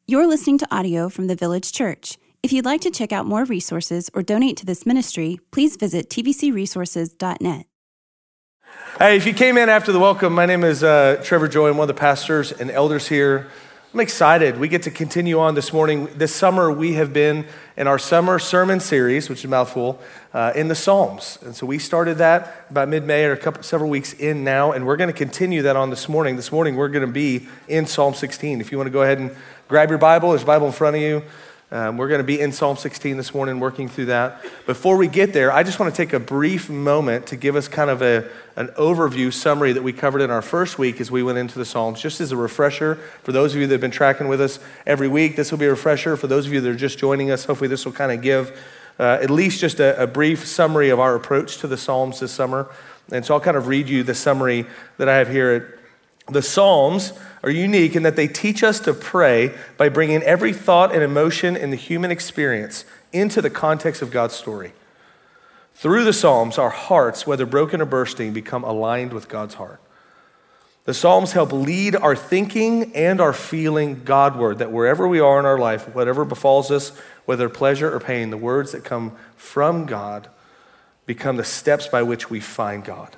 You're listening to audio from the Village Church. If you'd like to check out more resources or donate to this ministry, please visit tvcresources.net. Hey, if you came in after the welcome, my name is Trevor Joy. I'm one of the pastors and elders here. I'm excited. We get to continue on this morning. This summer, we have been in our summer sermon series, which is a mouthful, in the Psalms. And so we started that about mid-May or several weeks in now, and we're going to continue that on this morning. This morning, we're going to be in Psalm 16. If you want to go ahead and grab your Bible, there's a Bible in front of you. We're going to be in Psalm 16 this morning, working through that. Before we get there, I just want to take a brief moment to give us kind of an overview summary that we covered in our first week as we went into the Psalms, just as a refresher for those of you that have been tracking with us every week. This will be a refresher for those of you that are just joining us. Hopefully this will kind of give at least just a brief summary of our approach to the Psalms this summer. And so I'll kind of read you the summary that I have here. The Psalms are unique in that they teach us to pray by bringing every thought and emotion in the human experience into the context of God's story. Through the Psalms, our hearts, whether broken or bursting, become aligned with God's heart. The Psalms help lead our thinking and our feeling Godward, that wherever we are in our life, whatever befalls us, whether pleasure or pain, the words that come from God become the steps by which we find God.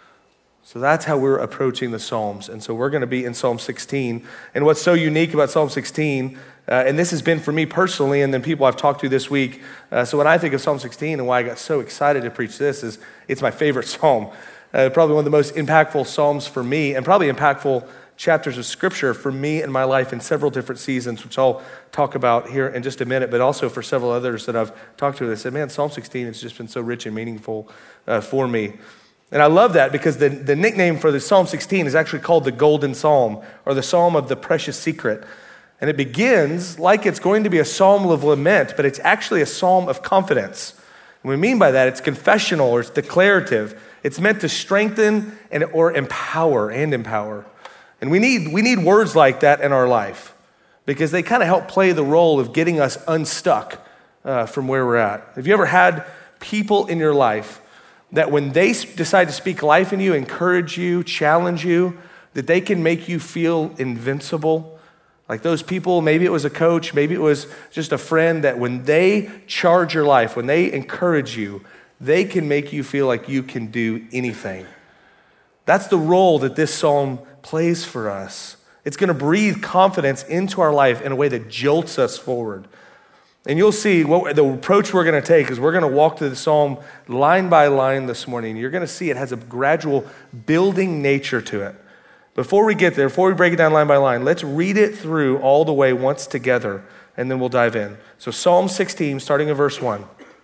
So that's how we're approaching the Psalms. And so we're going to be in Psalm 16. And what's so unique about Psalm 16, and this has been for me personally, and then people I've talked to this week. So when I think of Psalm 16 and why I got so excited to preach this is it's my favorite Psalm. Probably one of the most impactful Psalms for me, and probably impactful chapters of Scripture for me in my life in several different seasons, which I'll talk about here in just a minute, but also for several others that I've talked to. They said, man, Psalm 16 has just been so rich and meaningful for me. And I love that because the nickname for the Psalm 16 is actually called the Golden Psalm, or the Psalm of the Precious Secret. And it begins like it's going to be a psalm of lament, but it's actually a psalm of confidence. And what we mean by that, it's confessional or it's declarative. It's meant to strengthen or empower. And we need words like that in our life because they kind of help play the role of getting us unstuck from where we're at. Have you ever had people in your life that when they decide to speak life in you, encourage you, challenge you, that they can make you feel invincible? Like those people, maybe it was a coach, maybe it was just a friend, that when they charge your life, when they encourage you, they can make you feel like you can do anything. That's the role that this psalm plays for us. It's going to breathe confidence into our life in a way that jolts us forward. And you'll see what the approach we're going to take is we're going to walk through the psalm line by line this morning. You're going to see it has a gradual building nature to it. Before we get there, before we break it down line by line, let's read it through all the way once together, and then we'll dive in. So Psalm 16, starting in verse 1.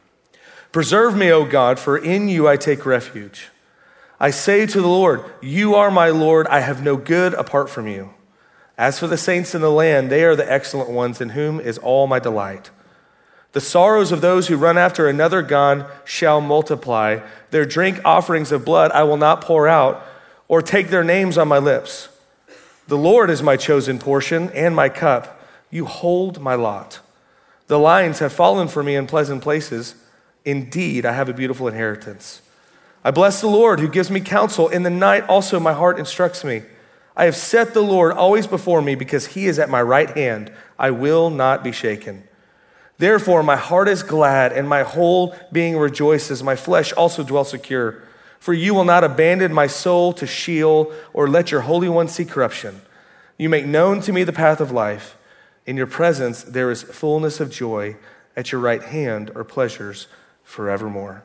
Preserve me, O God, for in you I take refuge. I say to the Lord, you are my Lord, I have no good apart from you. As for the saints in the land, they are the excellent ones in whom is all my delight. The sorrows of those who run after another God shall multiply. Their drink offerings of blood I will not pour out, or take their names on my lips. The Lord is my chosen portion and my cup. You hold my lot. The lines have fallen for me in pleasant places. Indeed, I have a beautiful inheritance. I bless the Lord who gives me counsel. In the night also my heart instructs me. I have set the Lord always before me because he is at my right hand. I will not be shaken. Therefore, my heart is glad and my whole being rejoices. My flesh also dwells secure. For you will not abandon my soul to Sheol or let your Holy One see corruption. You make known to me the path of life. In your presence there is fullness of joy. At your right hand are pleasures forevermore.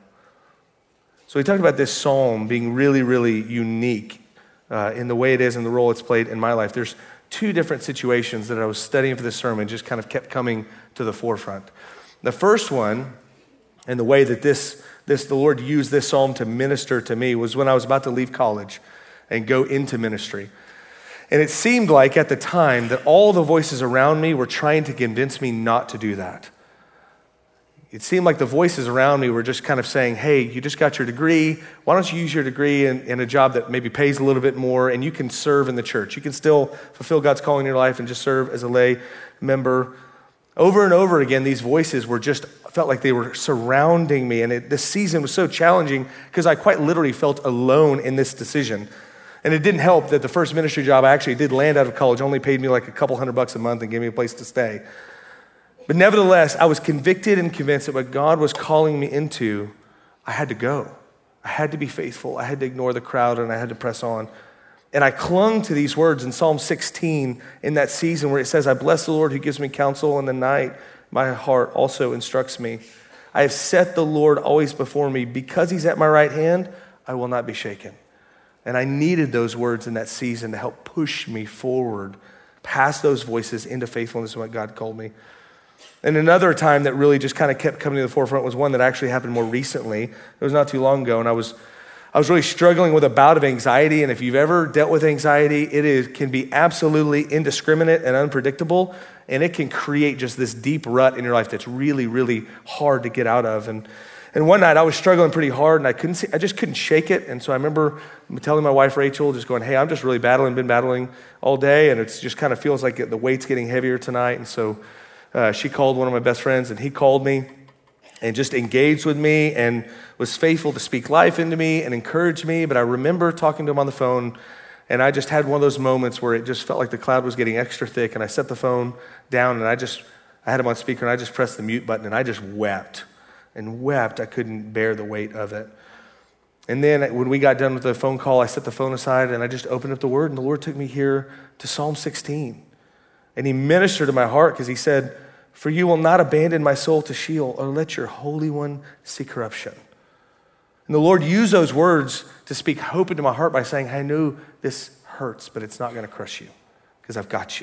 So we talked about this psalm being really, really unique in the way it is and the role it's played in my life. There's two different situations that I was studying for this sermon just kind of kept coming to the forefront. The first one, and the way that the Lord used this psalm to minister to me, was when I was about to leave college and go into ministry. And it seemed like at the time that all the voices around me were trying to convince me not to do that. It seemed like the voices around me were just kind of saying, hey, you just got your degree. Why don't you use your degree in a job that maybe pays a little bit more and you can serve in the church. You can still fulfill God's calling in your life and just serve as a lay member. Over and over again, these voices felt like they were surrounding me. And this season was so challenging because I quite literally felt alone in this decision. And it didn't help that the first ministry job I actually did land out of college only paid me like a couple $100 a month and gave me a place to stay. But nevertheless, I was convicted and convinced that what God was calling me into, I had to go. I had to be faithful. I had to ignore the crowd and I had to press on. And I clung to these words in Psalm 16 in that season where it says, I bless the Lord who gives me counsel in the night. My heart also instructs me. I have set the Lord always before me. Because he's at my right hand, I will not be shaken. And I needed those words in that season to help push me forward, past those voices into faithfulness in what God called me. And another time that really just kind of kept coming to the forefront was one that actually happened more recently. It was not too long ago, and I was really struggling with a bout of anxiety. And if you've ever dealt with anxiety, can be absolutely indiscriminate and unpredictable, and it can create just this deep rut in your life that's really, really hard to get out of. And one night I was struggling pretty hard, and I just couldn't shake it. And so I remember telling my wife Rachel, just going, "Hey, I'm just really been battling all day, and it just kind of feels like the weight's getting heavier tonight." And so she called one of my best friends, and he called me and just engaged with me and was faithful to speak life into me and encourage me. But I remember talking to him on the phone, and I just had one of those moments where it just felt like the cloud was getting extra thick, and I set the phone down, and I had him on speaker, and I just pressed the mute button, and I just wept and wept. I couldn't bear the weight of it. And then when we got done with the phone call, I set the phone aside, and I just opened up the Word, and the Lord took me here to Psalm 16. And he ministered to my heart because he said, "For you will not abandon my soul to Sheol or let your Holy One see corruption." And the Lord used those words to speak hope into my heart by saying, "I know this hurts, but it's not going to crush you because I've got you."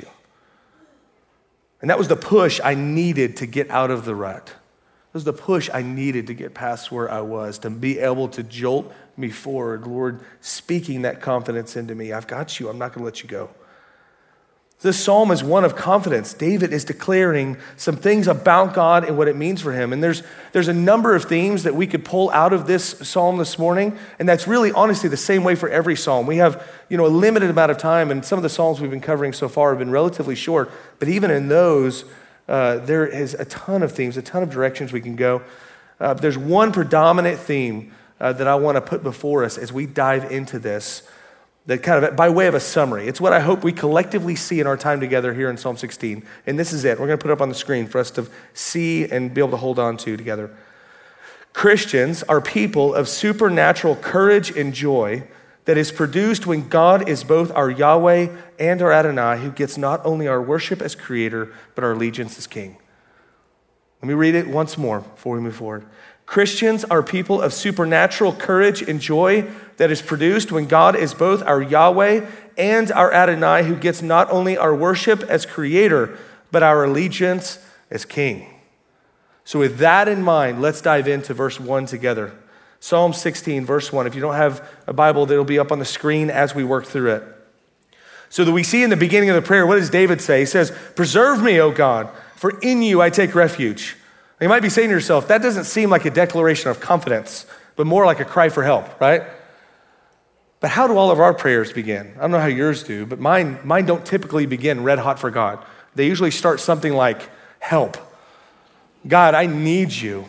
And that was the push I needed to get out of the rut. It was the push I needed to get past where I was, to be able to jolt me forward. Lord, speaking that confidence into me. I've got you. I'm not going to let you go. This psalm is one of confidence. David is declaring some things about God and what it means for him. And there's a number of themes that we could pull out of this psalm this morning. And that's really honestly the same way for every psalm. We have, a limited amount of time, and some of the psalms we've been covering so far have been relatively short. But even in those, there is a ton of themes, a ton of directions we can go. There's one predominant theme that I want to put before us as we dive into this, that kind of by way of a summary. It's what I hope we collectively see in our time together here in Psalm 16. And this is it. We're going to put it up on the screen for us to see and be able to hold on to together. Christians are people of supernatural courage and joy that is produced when God is both our Yahweh and our Adonai, who gets not only our worship as creator, but our allegiance as king. Let me read it once more before we move forward. Christians are people of supernatural courage and joy that is produced when God is both our Yahweh and our Adonai, who gets not only our worship as creator, but our allegiance as king. So with that in mind, let's dive into verse 1 together. Psalm 16, verse 1. If you don't have a Bible, that'll be up on the screen as we work through it. So that we see in the beginning of the prayer, what does David say? He says, "Preserve me, O God, for in you I take refuge." You might be saying to yourself, that doesn't seem like a declaration of confidence, but more like a cry for help, right? But how do all of our prayers begin? I don't know how yours do, but mine don't typically begin red hot for God. They usually start something like, "Help. God, I need you."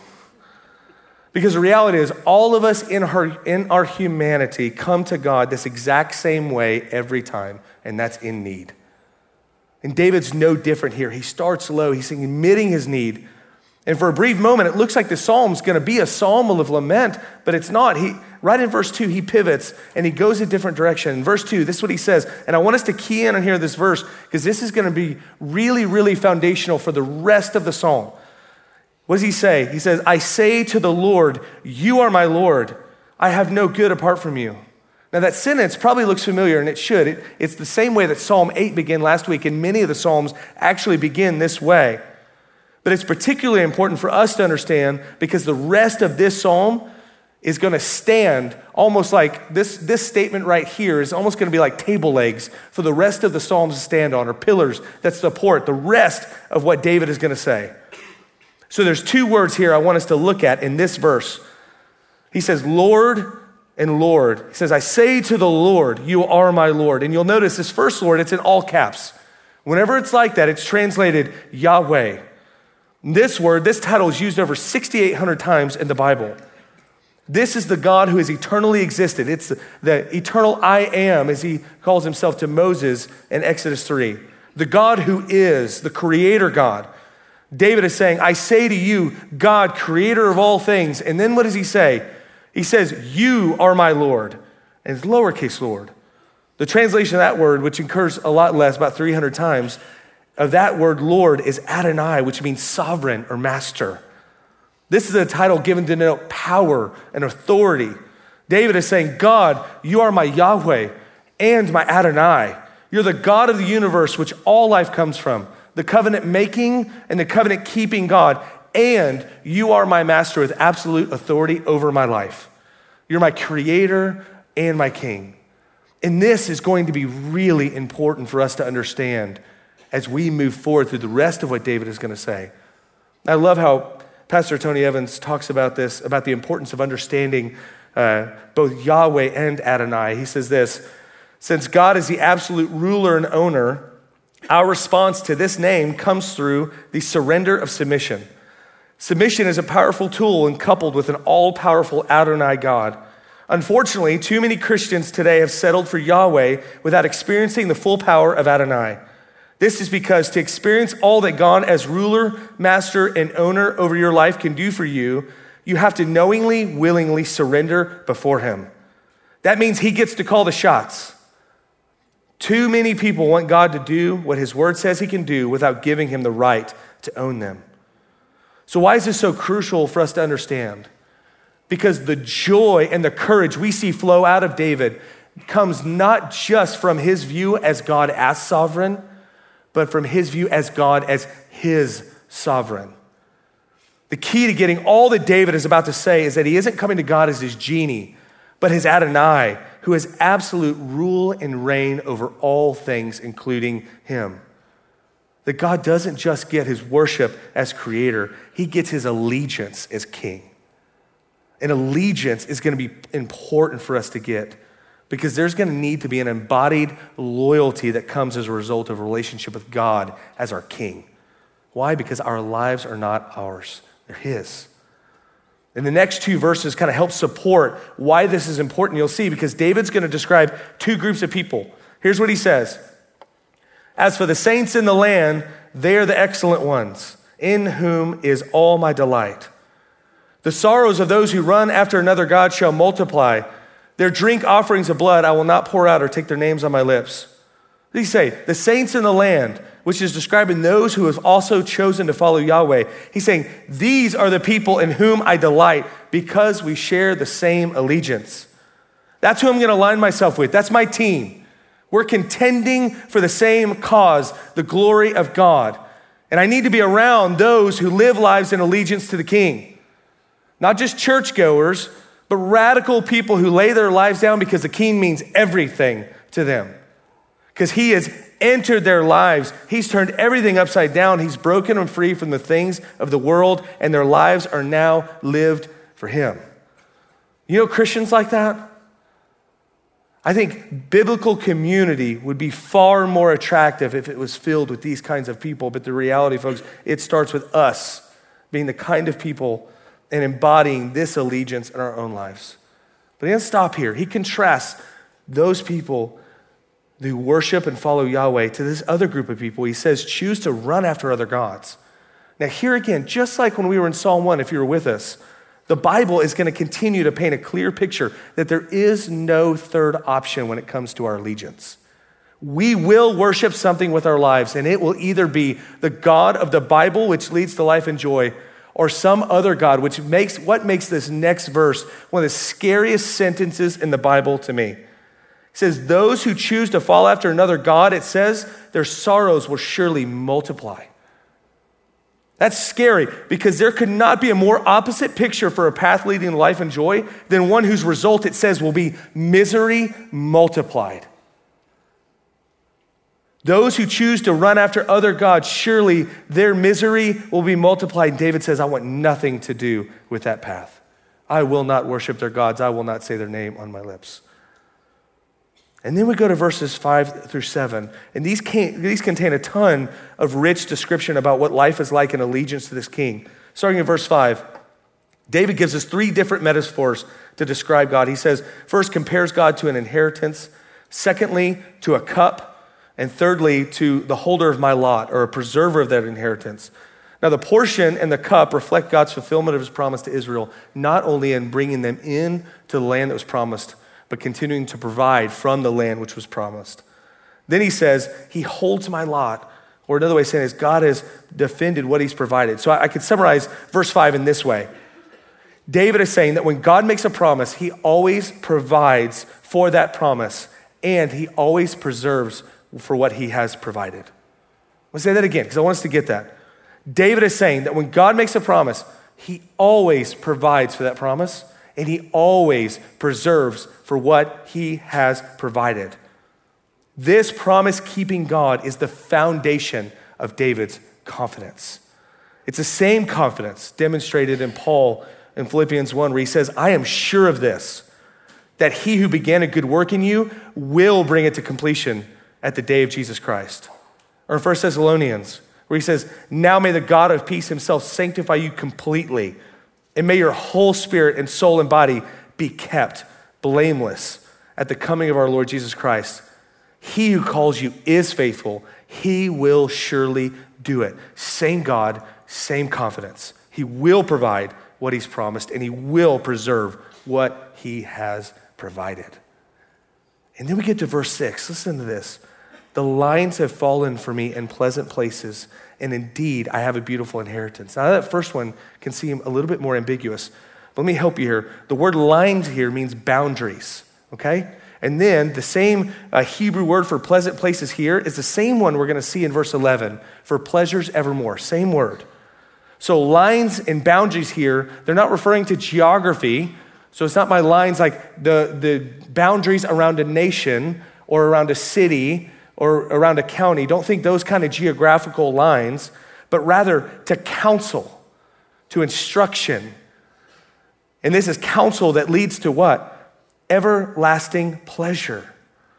Because the reality is, all of us in our humanity come to God this exact same way every time, and that's in need. And David's no different here. He starts low. He's admitting his need. And for a brief moment, it looks like the psalm's going to be a psalm of lament, but it's not. Right in verse 2, he pivots and he goes a different direction. In verse 2, this is what he says. And I want us to key in on here this verse because this is going to be really, really foundational for the rest of the psalm. What does he say? He says, "I say to the Lord, you are my Lord. I have no good apart from you." Now that sentence probably looks familiar, and it should. It's the same way that Psalm 8 began last week, and many of the Psalms actually begin this way. But it's particularly important for us to understand because the rest of this psalm is going to stand almost like this statement right here is almost going to be like table legs for the rest of the psalms to stand on, or pillars that support the rest of what David is going to say. So there's two words here I want us to look at in this verse. He says, Lord and Lord. He says, "I say to the Lord, you are my Lord." And you'll notice this first Lord, it's in all caps. Whenever it's like that, it's translated Yahweh. This word, this title is used over 6,800 times in the Bible. This is the God who has eternally existed. It's the eternal I am, as he calls himself to Moses in Exodus 3. The God who is, the creator God. David is saying, I say to you, God, creator of all things. And then what does he say? He says, you are my Lord. And it's lowercase Lord. The translation of that word, which occurs a lot less, about 300 times, of that word Lord is Adonai, which means sovereign or master. This is a title given to denote power and authority. David is saying, God, you are my Yahweh and my Adonai. You're the God of the universe, which all life comes from, the covenant making and the covenant keeping God, and you are my master with absolute authority over my life. You're my creator and my king. And this is going to be really important for us to understand as we move forward through the rest of what David is going to say. I love how Pastor Tony Evans talks about this, about the importance of understanding both Yahweh and Adonai. He says this, since God is the absolute ruler and owner, our response to this name comes through the surrender of submission. Submission is a powerful tool and coupled with an all-powerful Adonai God. Unfortunately, too many Christians today have settled for Yahweh without experiencing the full power of Adonai. This is because to experience all that God as ruler, master, and owner over your life can do for you, you have to knowingly, willingly surrender before him. That means he gets to call the shots. Too many people want God to do what his word says he can do without giving him the right to own them. So why is this so crucial for us to understand? Because the joy and the courage we see flow out of David comes not just from his view as God as sovereign, but from his view as God as his sovereign. The key to getting all that David is about to say is that he isn't coming to God as his genie, but his Adonai, who has absolute rule and reign over all things, including him. That God doesn't just get his worship as creator, he gets his allegiance as king. And allegiance is going to be important for us to get because there's going to need to be an embodied loyalty that comes as a result of a relationship with God as our king. Why? Because our lives are not ours, they're his. And the next two verses kind of help support why this is important. You'll see, because David's going to describe two groups of people. Here's what he says. As for the saints in the land, they are the excellent ones, in whom is all my delight. The sorrows of those who run after another God shall multiply. Their drink offerings of blood I will not pour out or take their names on my lips. What did he say? The saints in the land, which is describing those who have also chosen to follow Yahweh. He's saying, these are the people in whom I delight because we share the same allegiance. That's who I'm going to align myself with. That's my team. We're contending for the same cause, the glory of God. And I need to be around those who live lives in allegiance to the King. Not just churchgoers, but radical people who lay their lives down because the King means everything to them. Because he has entered their lives. He's turned everything upside down. He's broken them free from the things of the world, and their lives are now lived for him. You know Christians like that? I think biblical community would be far more attractive if it was filled with these kinds of people. But the reality, folks, it starts with us being the kind of people and embodying this allegiance in our own lives. But he doesn't stop here. He contrasts those people who worship and follow Yahweh to this other group of people. He says, choose to run after other gods. Now here again, just like when we were in Psalm 1, if you were with us, the Bible is going to continue to paint a clear picture that there is no third option when it comes to our allegiance. We will worship something with our lives, and it will either be the God of the Bible, which leads to life and joy, or some other God, which makes this next verse one of the scariest sentences in the Bible to me. It says, those who choose to follow after another God, it says, their sorrows will surely multiply. That's scary because there could not be a more opposite picture for a path leading to life and joy than one whose result, it says, will be misery multiplied. Those who choose to run after other gods, surely their misery will be multiplied. David says, I want nothing to do with that path. I will not worship their gods. I will not say their name on my lips. And then we go to verses 5 through 7, and these contain a ton of rich description about what life is like in allegiance to this king. Starting in verse 5, David gives us three different metaphors to describe God. He says, first, compares God to an inheritance. Secondly, to a cup. And thirdly, to the holder of my lot, or a preserver of that inheritance. Now, the portion and the cup reflect God's fulfillment of his promise to Israel, not only in bringing them in to the land that was promised, but continuing to provide from the land which was promised. Then he says, he holds my lot. Or another way of saying it is God has defended what he's provided. So I could summarize verse 5 in this way. David is saying that when God makes a promise, he always provides for that promise, and he always preserves for what he has provided. I'll say that again, because I want us to get that. David is saying that when God makes a promise, he always provides for that promise, and he always preserves for what he has provided. This promise-keeping God is the foundation of David's confidence. It's the same confidence demonstrated in Paul in Philippians 1, where he says, I am sure of this, that he who began a good work in you will bring it to completion at the day of Jesus Christ. Or in 1 Thessalonians, where he says, now may the God of peace himself sanctify you completely, and may your whole spirit and soul and body be kept blameless at the coming of our Lord Jesus Christ. He who calls you is faithful. He will surely do it. Same God, same confidence. He will provide what he's promised, and he will preserve what he has provided. And then we get to verse 6. Listen to this. The lines have fallen for me in pleasant places, and indeed I have a beautiful inheritance. Now that first one can seem a little bit more ambiguous, but let me help you here. The word lines here means boundaries, okay? And then the same Hebrew word for pleasant places here is the same one we're going to see in verse 11 for pleasures evermore, same word. So lines and boundaries here, they're not referring to geography. So it's not my lines like the boundaries around a nation or around a city or around a county. Don't think those kind of geographical lines, but rather to counsel, to instruction. And this is counsel that leads to what? Everlasting pleasure.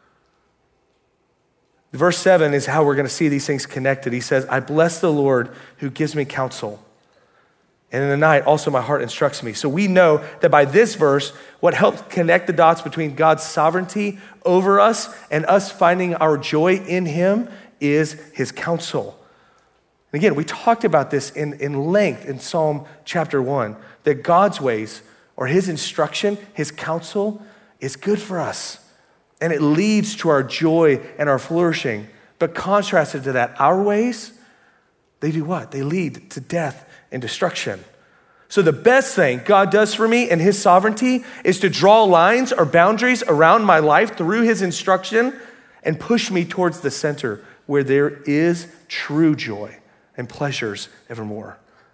Verse 7 is how we're going to see these things connected. He says, I bless the Lord who gives me counsel. And in the night, also my heart instructs me. So we know that by this verse, what helps connect the dots between God's sovereignty over us and us finding our joy in him is his counsel. And again, we talked about this in length in Psalm chapter 1, that God's ways or his instruction, his counsel is good for us. And it leads to our joy and our flourishing. But contrasted to that, our ways, they do what? They lead to death and destruction. So the best thing God does for me in his sovereignty is to draw lines or boundaries around my life through his instruction and push me towards the center where there is true joy and pleasures evermore.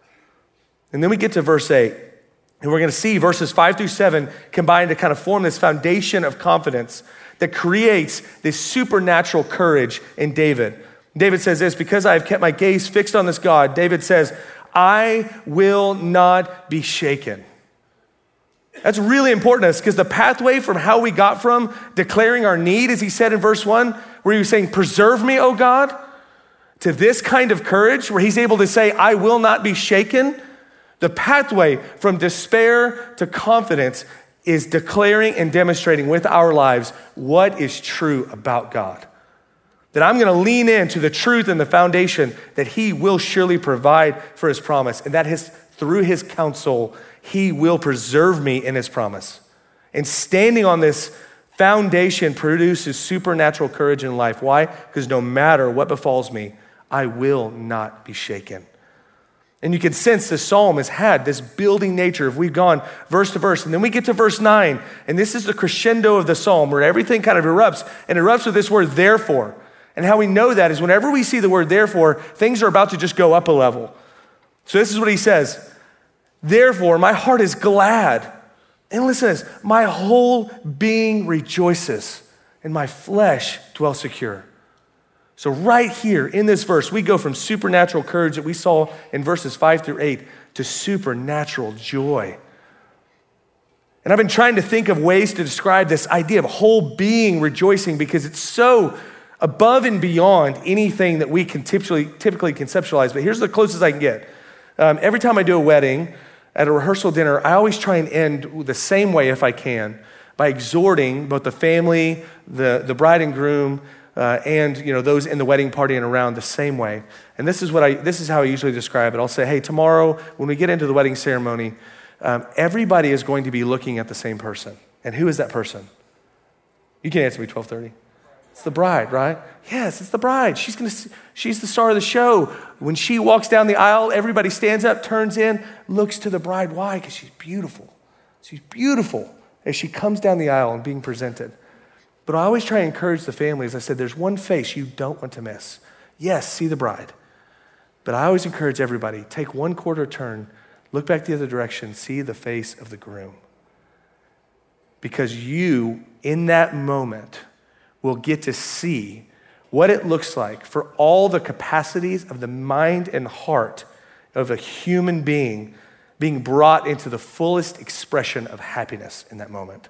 And then we get to verse 8, and we're going to see verses 5 through 7 combined to kind of form this foundation of confidence that creates this supernatural courage in David. David says this, because I have kept my gaze fixed on this God, David says, I will not be shaken. That's really important to us because the pathway from how we got from declaring our need, as he said in verse 1, where he was saying, preserve me, O God, to this kind of courage where he's able to say, I will not be shaken. The pathway from despair to confidence is declaring and demonstrating with our lives what is true about God. That I'm going to lean into the truth and the foundation that he will surely provide for his promise, and that through his counsel, he will preserve me in his promise. And standing on this foundation produces supernatural courage in life. Why? Because no matter what befalls me, I will not be shaken. And you can sense the psalm has had this building nature. If we've gone verse to verse, and then we get to verse 9, and this is the crescendo of the psalm where everything kind of erupts, and erupts with this word, therefore. And how we know that is whenever we see the word therefore, things are about to just go up a level. So this is what he says. Therefore, my heart is glad. And listen to this. My whole being rejoices, and my flesh dwells secure. So right here in this verse, we go from supernatural courage that we saw in verses 5 through 8 to supernatural joy. And I've been trying to think of ways to describe this idea of whole being rejoicing because it's so above and beyond anything that we can typically conceptualize. But here's the closest I can get. Every time I do a wedding, at a rehearsal dinner, I always try and end the same way if I can, by exhorting both the family, the bride and groom, and those in the wedding party and around the same way. And this is how I usually describe it. I'll say, hey, tomorrow when we get into the wedding ceremony, everybody is going to be looking at the same person. And who is that person? You can answer me 12:30. It's the bride, right? Yes, it's the bride. She's the star of the show. When she walks down the aisle, everybody stands up, turns in, looks to the bride. Why? Because she's beautiful. She's beautiful as she comes down the aisle and being presented. But I always try to encourage the family, as I said, there's one face you don't want to miss. Yes, see the bride. But I always encourage everybody, take one quarter turn, look back the other direction, see the face of the groom. Because you, in that moment, will get to see what it looks like for all the capacities of the mind and heart of a human being being brought into the fullest expression of happiness in that moment.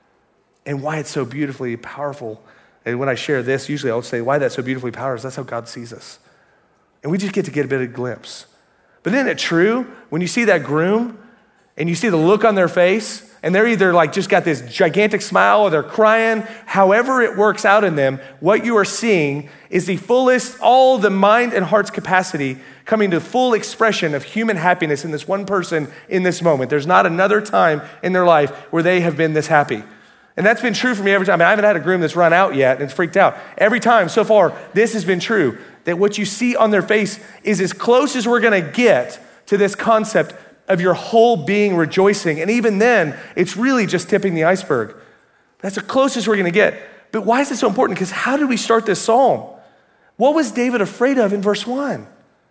And why it's so beautifully powerful. And when I share this, usually I'll say why that's so beautifully powerful is that's how God sees us. And we just get to get a bit of a glimpse. But isn't it true when you see that groom and you see the look on their face and they're either like just got this gigantic smile or they're crying, however it works out in them, what you are seeing is the fullest, all the mind and heart's capacity coming to full expression of human happiness in this one person in this moment. There's not another time in their life where they have been this happy. And that's been true for me every time. I haven't had a groom that's run out yet and it's freaked out. Every time so far, this has been true, that what you see on their face is as close as we're gonna get to this concept of your whole being rejoicing. And even then, it's really just tipping the iceberg. That's the closest we're gonna get. But why is it so important? Because how did we start this psalm? What was David afraid of in verse 1?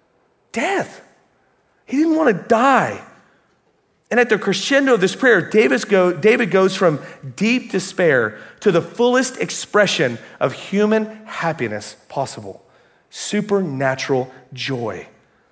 Death. He didn't want to die. And at the crescendo of this prayer, David goes from deep despair to the fullest expression of human happiness possible. Supernatural joy.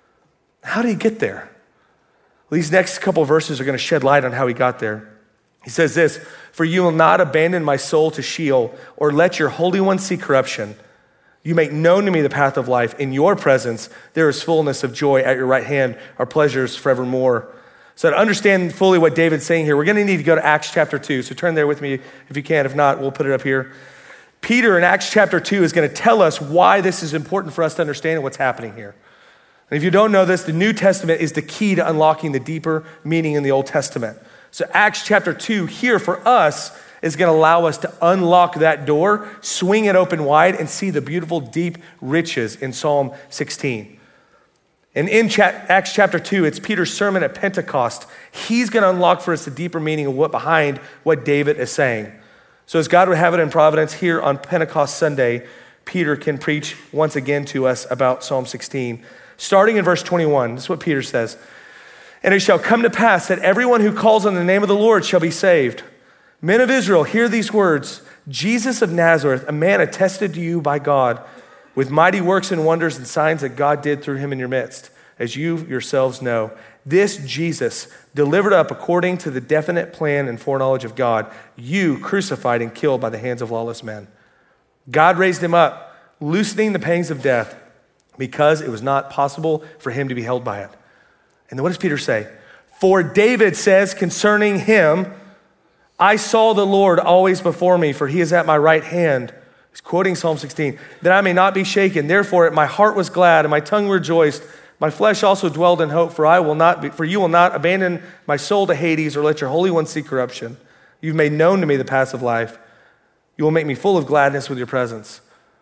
How did he get there? Well, these next couple of verses are going to shed light on how he got there. He says this, "For you will not abandon my soul to Sheol or let your Holy One see corruption. You make known to me the path of life. In your presence, there is fullness of joy. At your right hand are pleasures forevermore." So to understand fully what David's saying here, we're going to need to go to Acts chapter 2. So turn there with me if you can. If not, we'll put it up here. Peter in Acts chapter 2 is going to tell us why this is important for us to understand what's happening here. And if you don't know this, the New Testament is the key to unlocking the deeper meaning in the Old Testament. So Acts chapter 2 here for us is going to allow us to unlock that door, swing it open wide, and see the beautiful deep riches in Psalm 16. And in Acts chapter 2, it's Peter's sermon at Pentecost. He's going to unlock for us the deeper meaning of what behind what David is saying. So as God would have it in providence, here on Pentecost Sunday, Peter can preach once again to us about Psalm 16. Starting in verse 21, this is what Peter says. "And it shall come to pass that everyone who calls on the name of the Lord shall be saved. Men of Israel, hear these words. Jesus of Nazareth, a man attested to you by God, with mighty works and wonders and signs that God did through him in your midst, as you yourselves know. This Jesus, delivered up according to the definite plan and foreknowledge of God, you crucified and killed by the hands of lawless men. God raised him up, loosening the pangs of death, because it was not possible for him to be held by it." And then what does Peter say? "For David says concerning him, I saw the Lord always before me, for he is at my right hand." He's quoting Psalm 16. "That I may not be shaken. Therefore my heart was glad and my tongue rejoiced. My flesh also dwelled in hope, for you will not abandon my soul to Hades or let your Holy One see corruption. You've made known to me the paths of life. You will make me full of gladness with your presence."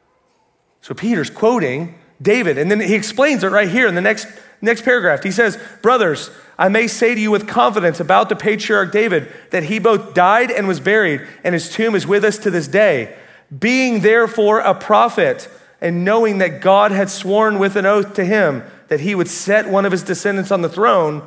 So Peter's quoting David, and then he explains it right here in the next paragraph. He says, "Brothers, I may say to you with confidence about the patriarch David that he both died and was buried, and his tomb is with us to this day. Being therefore a prophet, and knowing that God had sworn with an oath to him that he would set one of his descendants on the throne,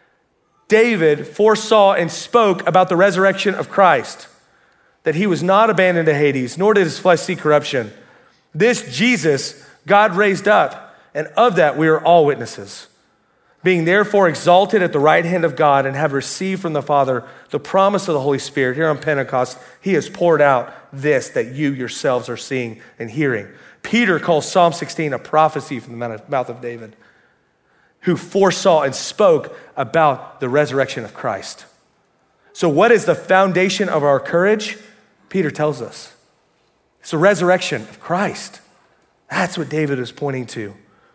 David foresaw and spoke about the resurrection of Christ, that he was not abandoned to Hades, nor did his flesh see corruption. This Jesus God raised up, and of that we are all witnesses. Being therefore exalted at the right hand of God and have received from the Father the promise of the Holy Spirit, here on Pentecost, he has poured out this that you yourselves are seeing and hearing." Peter calls Psalm 16 a prophecy from the mouth of David. who foresaw and spoke about the resurrection of Christ. So what is the foundation of our courage? Peter tells us. It's the resurrection of Christ. That's what David is pointing to.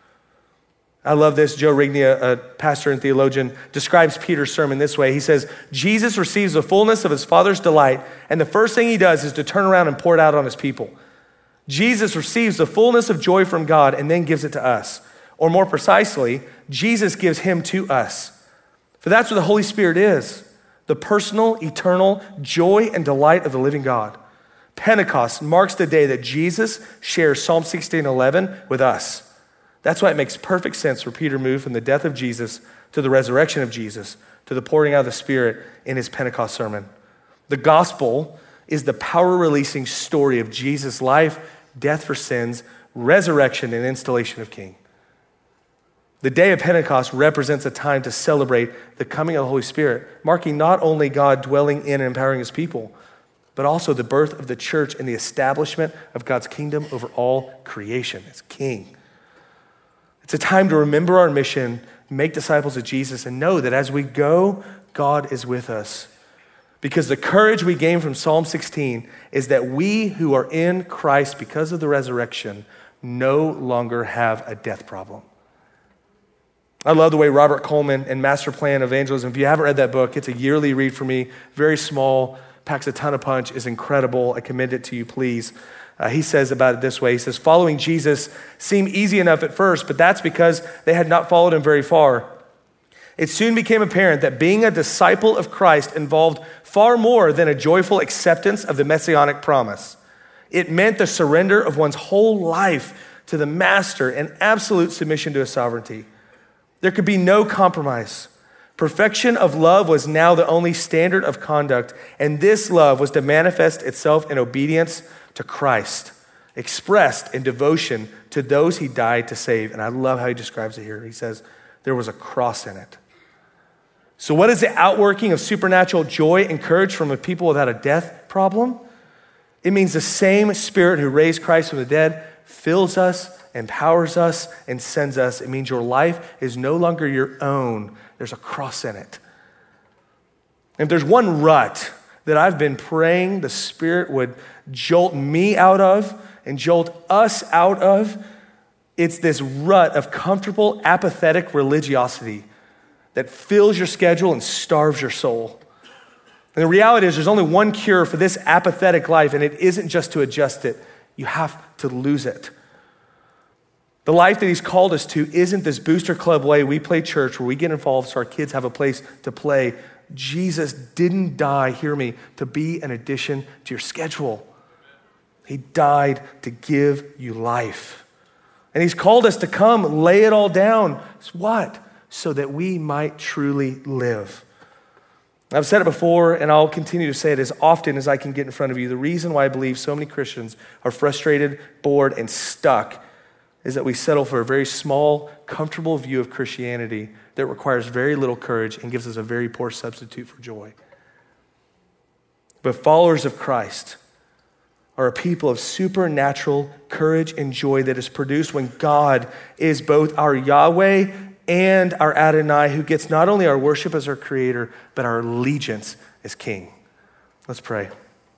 I love this. Joe Rignia, a pastor and theologian, describes Peter's sermon this way. He says, Jesus receives the fullness of his Father's delight, and the first thing he does is to turn around and pour it out on his people. Jesus receives the fullness of joy from God and then gives it to us. Or more precisely, Jesus gives him to us. For that's what the Holy Spirit is, the personal, eternal joy and delight of the living God. Pentecost marks the day that Jesus shares Psalm 16:11 with us. That's why it makes perfect sense for Peter to move from the death of Jesus to the resurrection of Jesus to the pouring out of the Spirit in his Pentecost sermon. The gospel is the power-releasing story of Jesus' life, death for sins, resurrection, and installation of King. The day of Pentecost represents a time to celebrate the coming of the Holy Spirit, marking not only God dwelling in and empowering his people, but also the birth of the church and the establishment of God's kingdom over all creation as King. It's a time to remember our mission, make disciples of Jesus, and know that as we go, God is with us. Because the courage we gain from Psalm 16 is that we who are in Christ because of the resurrection no longer have a death problem. I love the way Robert Coleman and Master Plan Evangelism, if you haven't read that book, it's a yearly read for me, very small, packs a ton of punch, is incredible. I commend it to you, please. He says about it this way. He says, following Jesus seemed easy enough at first, but that's because they had not followed him very far. It soon became apparent that being a disciple of Christ involved far more than a joyful acceptance of the messianic promise. It meant the surrender of one's whole life to the master and absolute submission to his sovereignty. There could be no compromise. Perfection of love was now the only standard of conduct, and this love was to manifest itself in obedience to Christ, expressed in devotion to those he died to save. And I love how he describes it here. He says, there was a cross in it. So what is the outworking of supernatural joy and courage from a people without a death problem? It means the same Spirit who raised Christ from the dead fills us, empowers us, and sends us. It means your life is no longer your own. There's a cross in it. If there's one rut that I've been praying the Spirit would jolt me out of and jolt us out of, it's this rut of comfortable, apathetic religiosity that fills your schedule and starves your soul. And the reality is there's only one cure for this apathetic life, and it isn't just to adjust it. You have to lose it. The life that he's called us to isn't this booster club way we play church where we get involved so our kids have a place to play. Jesus didn't die, hear me, to be an addition to your schedule. He died to give you life. And he's called us to come lay it all down. It's what? So that we might truly live. I've said it before, and I'll continue to say it as often as I can get in front of you. The reason why I believe so many Christians are frustrated, bored, and stuck is that we settle for a very small, comfortable view of Christianity that requires very little courage and gives us a very poor substitute for joy. But followers of Christ are a people of supernatural courage and joy that is produced when God is both our Yahweh and our Adonai, who gets not only our worship as our creator, but our allegiance as king. Let's pray.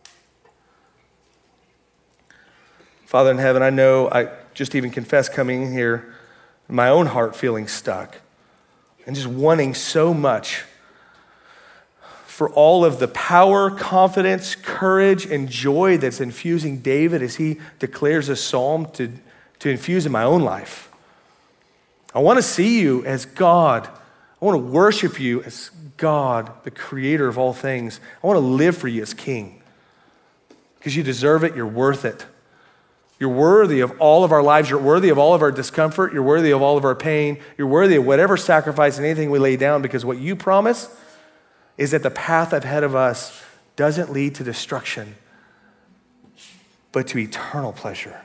Father in heaven, I know I just even confess coming in here, in my own heart feeling stuck and just wanting so much for all of the power, confidence, courage, and joy that's infusing David as he declares a psalm to infuse in my own life. I want to see you as God. I want to worship you as God, the creator of all things. I want to live for you as king because you deserve it. You're worth it. You're worthy of all of our lives. You're worthy of all of our discomfort. You're worthy of all of our pain. You're worthy of whatever sacrifice and anything we lay down, because what you promise is that the path ahead of us doesn't lead to destruction, but to eternal pleasure.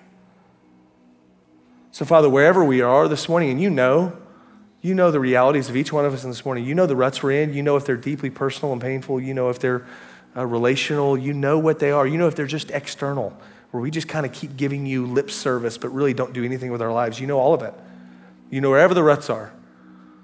So Father, wherever we are this morning, and you know the realities of each one of us in this morning. You know the ruts we're in. You know if they're deeply personal and painful. You know if they're relational. You know what they are. You know if they're just external, where we just kind of keep giving you lip service, but really don't do anything with our lives. You know all of it. You know wherever the ruts are.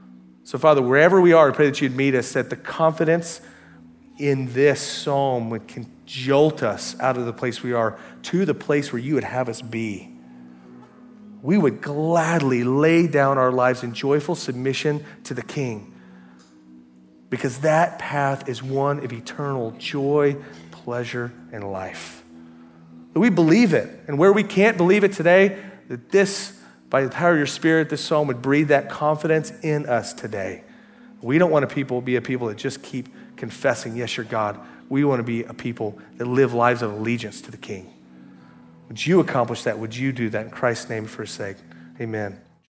So, Father, wherever we are, I pray that you'd meet us, that the confidence in this psalm would jolt us out of the place we are to the place where you would have us be. We would gladly lay down our lives in joyful submission to the King, because that path is one of eternal joy, pleasure, and life. That we believe it, and where we can't believe it today, that this, by the power of your Spirit, this psalm would breathe that confidence in us today. We don't want to be a people that just keep confessing, yes, you're God. We want to be a people that live lives of allegiance to the King. Would you accomplish that? Would you do that? In Christ's name, for his sake, amen.